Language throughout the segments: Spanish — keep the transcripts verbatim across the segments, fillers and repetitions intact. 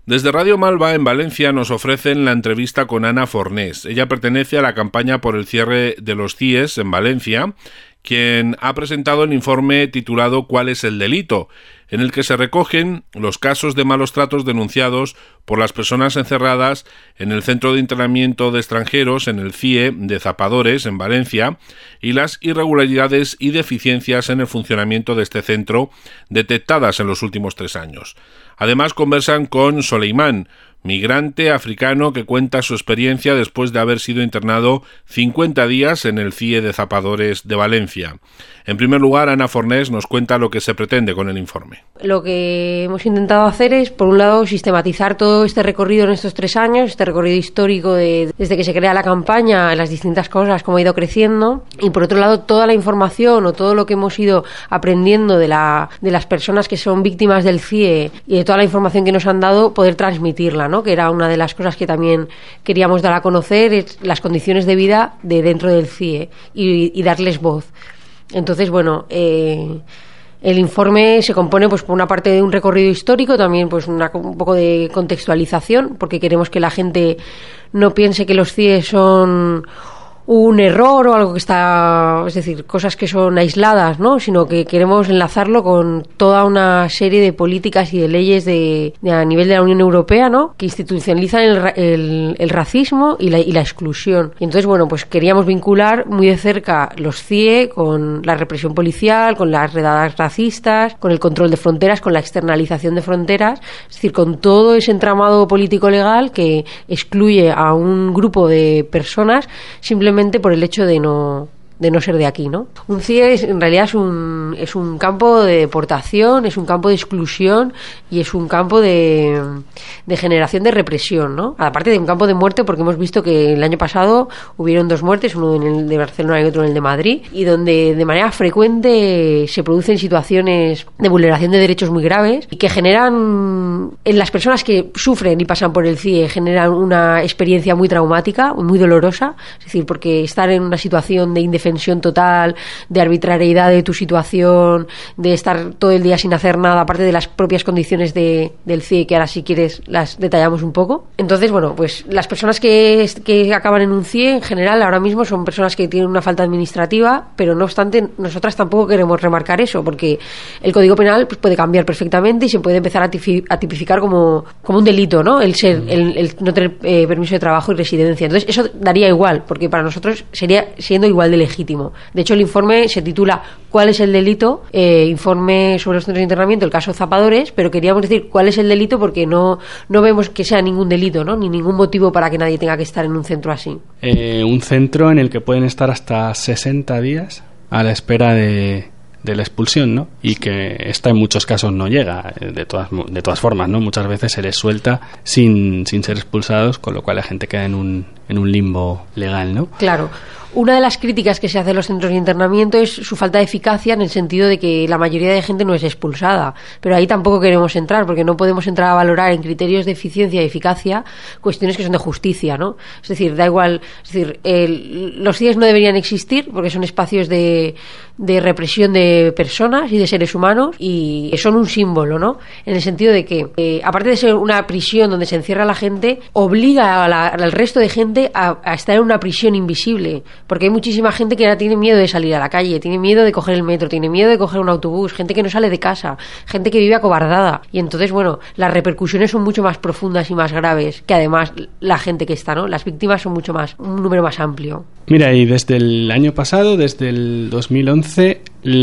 Desde Radio Malva, en Valencia, nos ofrecen la entrevista con Ana Fornés. Ella pertenece a la campaña por el cierre de los C I E S en Valencia, quien ha presentado el informe titulado ¿Cuál es el delito?, en el que se recogen los casos de malos tratos denunciados por las personas encerradas en el Centro de Internamiento de Extranjeros, en el C I E de Zapadores, en Valencia, y las irregularidades y deficiencias en el funcionamiento de este centro detectadas en los últimos tres años. Además, conversan con Soleimán, migrante africano que cuenta su experiencia después de haber sido internado cincuenta días en el C I E de Zapadores de Valencia. En primer lugar, Ana Fornés nos cuenta lo que se pretende con el informe. Lo que hemos intentado hacer es, por un lado, sistematizar todo este recorrido en estos tres años, este recorrido histórico de, desde que se crea la campaña, las distintas cosas, cómo ha ido creciendo, y por otro lado, toda la información o todo lo que hemos ido aprendiendo de, la, de las personas que son víctimas del C I E y de toda la información que nos han dado, poder transmitirla, ¿no? Que era una de las cosas que también queríamos dar a conocer, es las condiciones de vida de dentro del C I E y, y darles voz. Entonces, bueno, eh, el informe se compone, pues, por una parte de un recorrido histórico, también, pues, una, un poco de contextualización, porque queremos que la gente no piense que los C I E son un error o algo que está, es decir, cosas que son aisladas, ¿no? Sino que queremos enlazarlo con toda una serie de políticas y de leyes de, de a nivel de la Unión Europea, ¿no? Que institucionalizan el, el, el racismo y la, y la exclusión. Y entonces, bueno, pues queríamos vincular muy de cerca los C I E con la represión policial, con las redadas racistas, con el control de fronteras, con la externalización de fronteras, es decir, con todo ese entramado político-legal que excluye a un grupo de personas simplemente por el hecho de no de no ser de aquí, ¿no? Un C I E es, en realidad es un es un campo de deportación, es un campo de exclusión y es un campo de, de generación de represión, ¿no? Aparte de un campo de muerte, porque hemos visto que el año pasado hubieron dos muertes, uno en el de Barcelona y otro en el de Madrid, y donde de manera frecuente se producen situaciones de vulneración de derechos muy graves y que generan en las personas que sufren y pasan por el C I E, generan una experiencia muy traumática, muy dolorosa, es decir, porque estar en una situación de indefensión total, de arbitrariedad de tu situación, de estar todo el día sin hacer nada, aparte de las propias condiciones de, del C I E, que ahora si quieres las detallamos un poco. Entonces, bueno, pues las personas que, que acaban en un C I E en general ahora mismo son personas que tienen una falta administrativa, pero no obstante nosotras tampoco queremos remarcar eso, porque el Código Penal, pues, puede cambiar perfectamente y se puede empezar a, tifi, a tipificar como, como un delito, ¿no? El ser, el, el no tener eh, permiso de trabajo y residencia. Entonces eso daría igual, porque para nosotros sería siendo igual de legítimo. De hecho, el informe se titula ¿Cuál es el delito? Eh, informe sobre los centros de internamiento, el caso Zapadores, pero queríamos decir cuál es el delito porque no, no vemos que sea ningún delito, ¿no? Ni ningún motivo para que nadie tenga que estar en un centro así. Eh, un centro en el que pueden estar hasta sesenta días a la espera de, de la expulsión, ¿no? Y que esta en muchos casos no llega, de todas, de todas formas, ¿no? Muchas veces se les suelta sin, sin ser expulsados, con lo cual la gente queda en un, en un limbo legal, ¿no? Claro. Una de las críticas que se hace a los centros de internamiento es su falta de eficacia, en el sentido de que la mayoría de gente no es expulsada, pero ahí tampoco queremos entrar, porque no podemos entrar a valorar en criterios de eficiencia y eficacia cuestiones que son de justicia, ¿no? Es decir, da igual, es decir, el, los C I E S no deberían existir porque son espacios de, de represión de personas y de seres humanos y son un símbolo, ¿no? En el sentido de que, eh, aparte de ser una prisión donde se encierra la gente, obliga a la, al resto de gente a, a estar en una prisión invisible. Porque hay muchísima gente que ahora tiene miedo de salir a la calle, tiene miedo de coger el metro, tiene miedo de coger un autobús, gente que no sale de casa, gente que vive acobardada. Y entonces, bueno, las repercusiones son mucho más profundas y más graves que además la gente que está, ¿no? Las víctimas son mucho más, un número más amplio. Mira, y desde el año pasado, desde el dos mil once,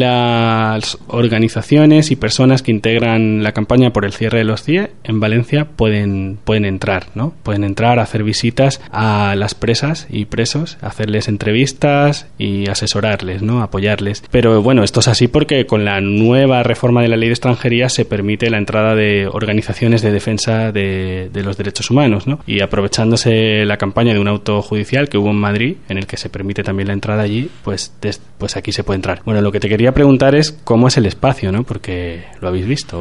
las organizaciones y personas que integran la campaña por el cierre de los C I E en Valencia pueden, pueden entrar, ¿no? Pueden entrar a hacer visitas a las presas y presos, hacerles entrevistas y asesorarles, ¿no? Apoyarles. Pero bueno, esto es así porque con la nueva reforma de la ley de extranjería se permite la entrada de organizaciones de defensa de, de los derechos humanos, ¿no? Y aprovechándose la campaña de un auto judicial que hubo en Madrid, en el que se permite también la entrada allí, pues, des, pues aquí se puede entrar. Bueno, lo que te quería preguntar es cómo es el espacio, ¿no? Porque lo habéis visto, vaya.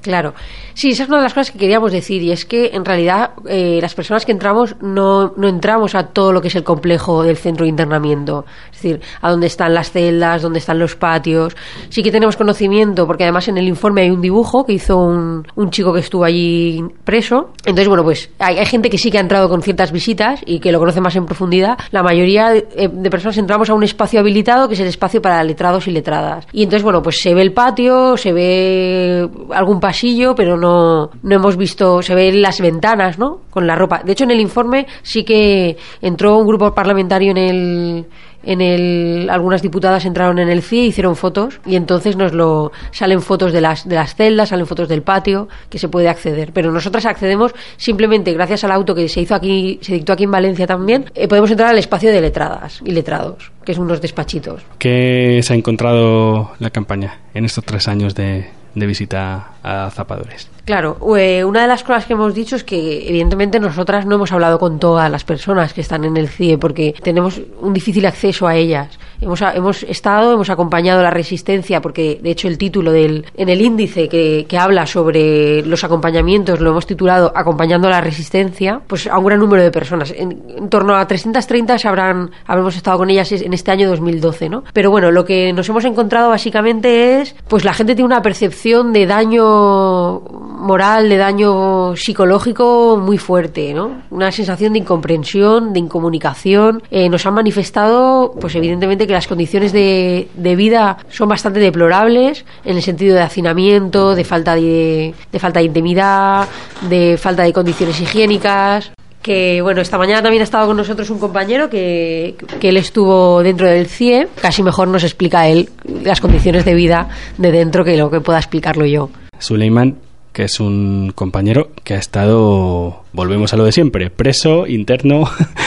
Claro, sí, esa es una de las cosas que queríamos decir, y es que en realidad eh, las personas que entramos no, no entramos a todo lo que es el complejo del centro de internamiento, es decir, a dónde están las celdas, dónde están los patios. Sí que tenemos conocimiento, porque además en el informe hay un dibujo que hizo un, un chico que estuvo allí preso. Entonces, bueno, pues hay, hay gente que sí que ha entrado con ciertas visitas y que lo conoce más en profundidad. La mayoría de, de personas entramos a un espacio habilitado, que es el espacio para letrados y letradas. Y entonces, bueno, pues se ve el patio, se ve algún pasillo, pero no, no hemos visto, se ven las ventanas, ¿no?, con la ropa. De hecho, en el informe sí que entró un grupo parlamentario en el, en el, algunas diputadas entraron en el C I E, hicieron fotos, y entonces nos lo, salen fotos de las, de las celdas, salen fotos del patio, que se puede acceder. Pero nosotras accedemos simplemente gracias al auto que se hizo aquí, se dictó aquí en Valencia también, eh, podemos entrar al espacio de letradas y letrados, que es unos despachitos. ¿Qué se ha encontrado la campaña en estos tres años de, de visita a Zapadores? Claro, eh, una de las cosas que hemos dicho es que evidentemente nosotras no hemos hablado con todas las personas que están en el C I E porque tenemos un difícil acceso a ellas. Hemos, hemos estado, hemos acompañado la resistencia, porque de hecho el título del, en el índice que, que habla sobre los acompañamientos lo hemos titulado Acompañando a la Resistencia, pues a un gran número de personas. En, en torno a trescientas treinta se habrán, habremos estado con ellas en este año dos mil doce, ¿no? Pero bueno, lo que nos hemos encontrado básicamente es, pues la gente tiene una percepción de daño moral, de daño psicológico muy fuerte, ¿no? Una sensación de incomprensión, de incomunicación. Eh, nos han manifestado, pues evidentemente, que las condiciones de, de vida son bastante deplorables, en el sentido de hacinamiento, de falta de, de falta de intimidad, de falta de condiciones higiénicas. Que bueno, esta mañana también ha estado con nosotros un compañero que, que él estuvo dentro del C I E. Casi mejor nos explica él las condiciones de vida de dentro que lo que pueda explicarlo yo. Suleiman, que es un compañero que ha estado, volvemos a lo de siempre, preso interno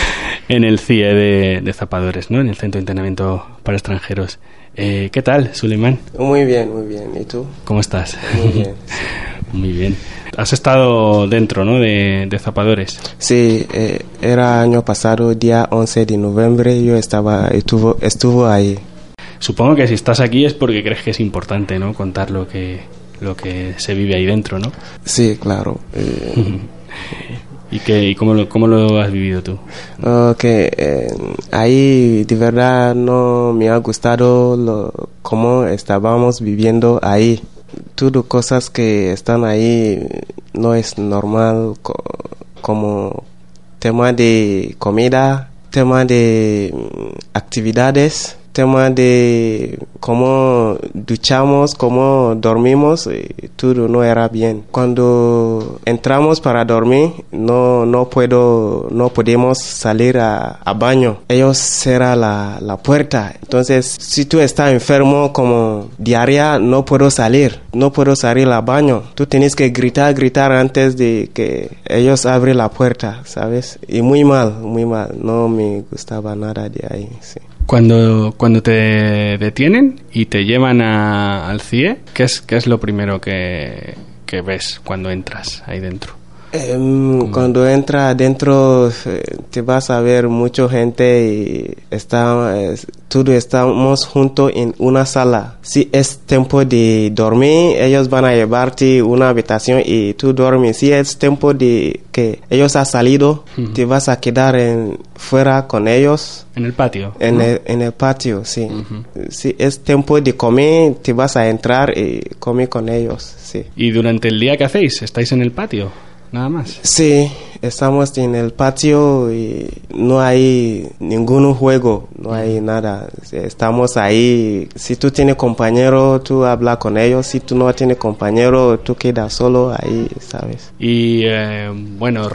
en el C I E de, de Zapadores, ¿no?, en el Centro de Internamiento para Extranjeros. Eh, ¿Qué tal, Suleiman? Muy bien, muy bien. ¿Y tú? ¿Cómo estás? Muy bien. Sí. Muy bien. Has estado dentro, ¿no?, de, de Zapadores. Sí, eh, era año pasado, día once de noviembre, yo estaba, estuvo, estuvo ahí. Supongo que si estás aquí es porque crees que es importante, ¿no?, contar lo que, lo que se vive ahí dentro, ¿no? Sí, claro. Eh, ¿Y, qué, y cómo, lo, cómo lo has vivido tú? Okay, eh, ahí de verdad no me ha gustado lo, cómo estábamos viviendo ahí. Todo cosas que están ahí no es normal, co- como tema de comida, tema de actividades, tema de cómo duchamos, cómo dormimos, todo no era bien. Cuando entramos para dormir, no no puedo no podemos salir a, a baño. Ellos cerran la, la puerta. Entonces, si tú estás enfermo como diarrea, no puedo salir, no puedo salir al baño. Tú tienes que gritar, gritar antes de que ellos abran la puerta, ¿sabes? Y muy mal, muy mal. No me gustaba nada de ahí, sí. Cuando, cuando te detienen y te llevan a, al C I E, ¿qué es, qué es lo primero que, que ves cuando entras ahí dentro? Um, cuando entra adentro te vas a ver mucha gente y está, eh, todos estamos juntos en una sala. Si es tiempo de dormir, ellos van a llevarte una habitación y tú duermes. Si es tiempo de que ellos han salido, uh-huh. te vas a quedar en, fuera con ellos. ¿En el patio? En, ¿no? el, en el patio, sí. Uh-huh. Si es tiempo de comer, te vas a entrar y comer con ellos, sí. ¿Y durante el día qué hacéis? ¿Estáis en el patio? Nada más. Sí, estamos en el patio y no hay ningún juego, no hay nada. Estamos ahí. Si tú tienes compañero, tú hablas con ellos. Si tú no tienes compañero, tú quedas solo ahí, ¿sabes? Y eh, bueno,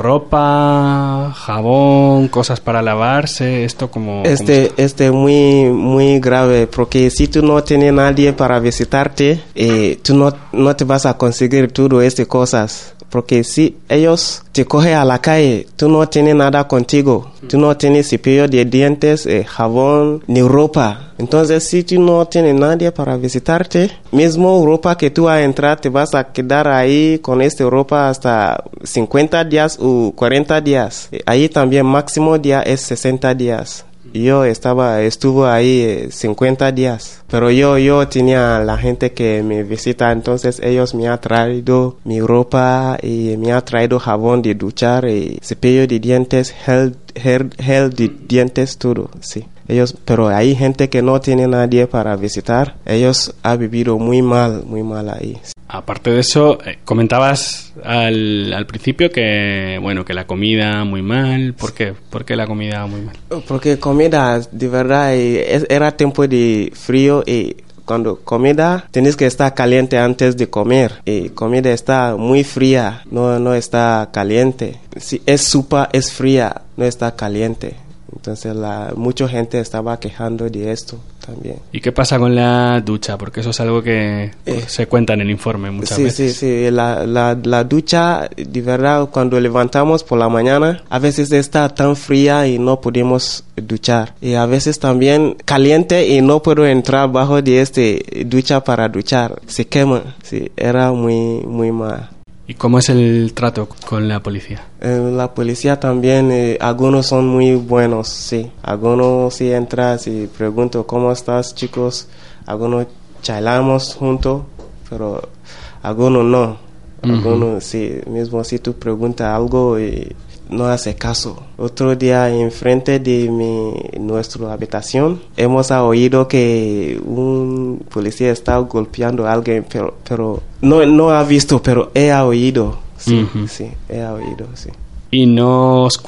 ropa, jabón, cosas para lavarse, esto como... Este este muy muy grave, porque si tú no tienes nadie para visitarte, eh, tú no, no te vas a conseguir todo estas cosas. Porque si ellos te cogen a la calle, tú no tienes nada contigo, tú no tienes cepillo de dientes, eh, jabón, ni ropa. Entonces, si tú no tienes nadie para visitarte, mismo ropa que tú vas a entrar, te vas a quedar ahí con esta ropa hasta cincuenta días o cuarenta días. Ahí también máximo día es sesenta días. Yo estaba, estuve ahí eh, cincuenta días, pero yo, yo tenía la gente que me visita, entonces ellos me han traído mi ropa y me han traído jabón de duchar y cepillo de dientes, gel, gel, gel de dientes, todo, sí. Ellos, pero hay gente que no tiene nadie para visitar. Ellos han vivido muy mal, muy mal ahí. Aparte de eso, eh, comentabas al, al principio que, bueno, que la comida muy mal. ¿Por qué? ¿Por qué la comida muy mal? Porque comida, de verdad, eh, era tiempo de frío y cuando comida tienes que estar caliente antes de comer y comida está muy fría, no, no está caliente. Si es sopa, es fría, no está caliente. Entonces la, mucha gente estaba quejando de esto también. ¿Y qué pasa con la ducha? Porque eso es algo que pues, eh, se cuenta en el informe muchas sí, veces. Sí, sí, la, la, la ducha, de verdad, cuando levantamos por la mañana, a veces está tan fría y no podemos duchar. Y a veces también caliente y no puedo entrar bajo de este ducha para duchar. Se quema. Sí, era muy, muy mal. ¿Y cómo es el trato con la policía? Eh, la policía también, eh, algunos son muy buenos, sí. Algunos sí entras y pregunto, ¿cómo estás, chicos? Algunos charlamos juntos, pero algunos no. Uh-huh. Algunos sí, mismo si tú preguntas algo y no hace caso. Otro día enfrente de mi, nuestra habitación hemos oído que un policía está golpeando a alguien, pero, pero no, no ha visto, pero he oído. Sí, uh-huh. sí, he oído, sí. Y no os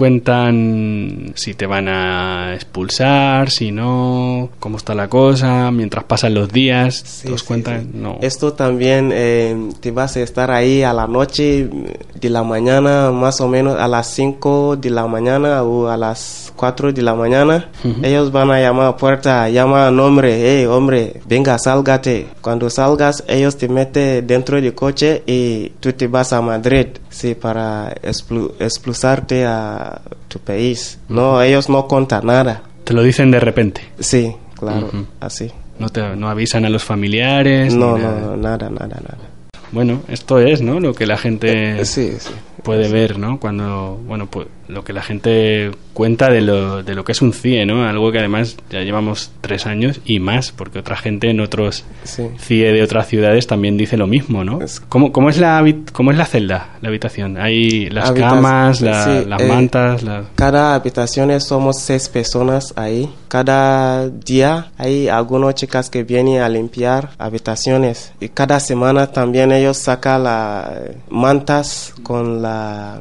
cuentan si te van a expulsar, si no, cómo está la cosa, mientras pasan los días, sí, ¿te os sí, cuentan? Sí. No. Esto también eh, te vas a estar ahí a la noche, de la mañana, más o menos a las cinco de la mañana o a las cuatro de la mañana. Uh-huh. Ellos van a llamar a puerta, llama a nombre, hey, hombre, venga, sálgate. Cuando salgas, ellos te meten dentro del coche y tú te vas a Madrid, sí, para explu- expulsarte a tu país. Uh-huh. No, ellos no cuentan nada. Te lo dicen de repente. Sí, claro, uh-huh. así. No te, no avisan a los familiares. No, ni no, nada. no, nada, nada, nada. Bueno, esto es, ¿no? Lo que la gente eh, sí, sí. puede ver, ¿no? Cuando, bueno, pues lo que la gente cuenta de lo, de lo que es un C I E, ¿no? Algo que además ya llevamos tres años y más, porque otra gente en otros sí. C I E de otras ciudades también dice lo mismo, ¿no? Es... ¿Cómo, cómo, es la, ¿Cómo es la celda, la habitación? ¿Hay las Habita- camas, la, sí, las eh, mantas? La... Cada habitación somos seis personas ahí. Cada día hay algunas chicas que vienen a limpiar habitaciones. Y cada semana también ellos sacan las mantas con las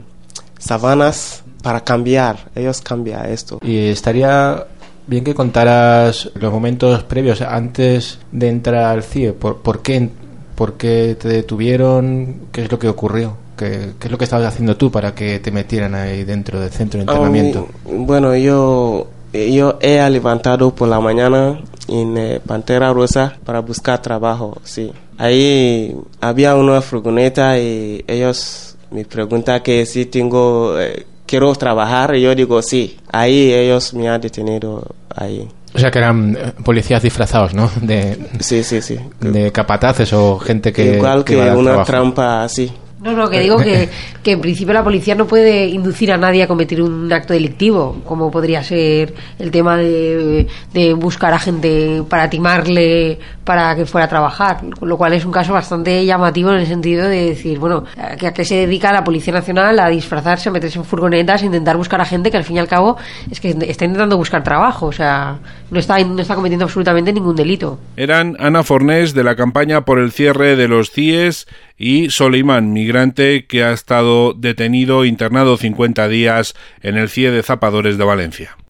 sábanas para cambiar. Ellos cambian esto. Y estaría bien que contaras los momentos previos antes de entrar al C I E. ¿Por, por qué, por qué te detuvieron? ¿Qué es lo que ocurrió? ¿Qué, qué es lo que estabas haciendo tú para que te metieran ahí dentro del centro de internamiento? Um, bueno, yo... Yo he levantado por la mañana en eh, Pantera Rosa para buscar trabajo, sí. Ahí había una furgoneta y ellos me preguntan que si tengo, eh, quiero trabajar, y yo digo sí. Ahí ellos me han detenido ahí. O sea que eran policías disfrazados, ¿no? De, sí, sí, sí. De capataces o gente que... Igual que, que una trabajo. trampa así. No, no, que digo que, que en principio la policía no puede inducir a nadie a cometer un acto delictivo, como podría ser el tema de, de buscar a gente para timarle para que fuera a trabajar, lo cual es un caso bastante llamativo en el sentido de decir, bueno, ¿a qué se dedica la Policía Nacional? A disfrazarse, a meterse en furgonetas, intentar buscar a gente que al fin y al cabo es que está intentando buscar trabajo, o sea, no está, no está cometiendo absolutamente ningún delito. Eran Ana Fornés, de la campaña por el cierre de los C I Es, y Soleiman, migrante que ha estado detenido, internado cincuenta días en el C I E de Zapadores de Valencia.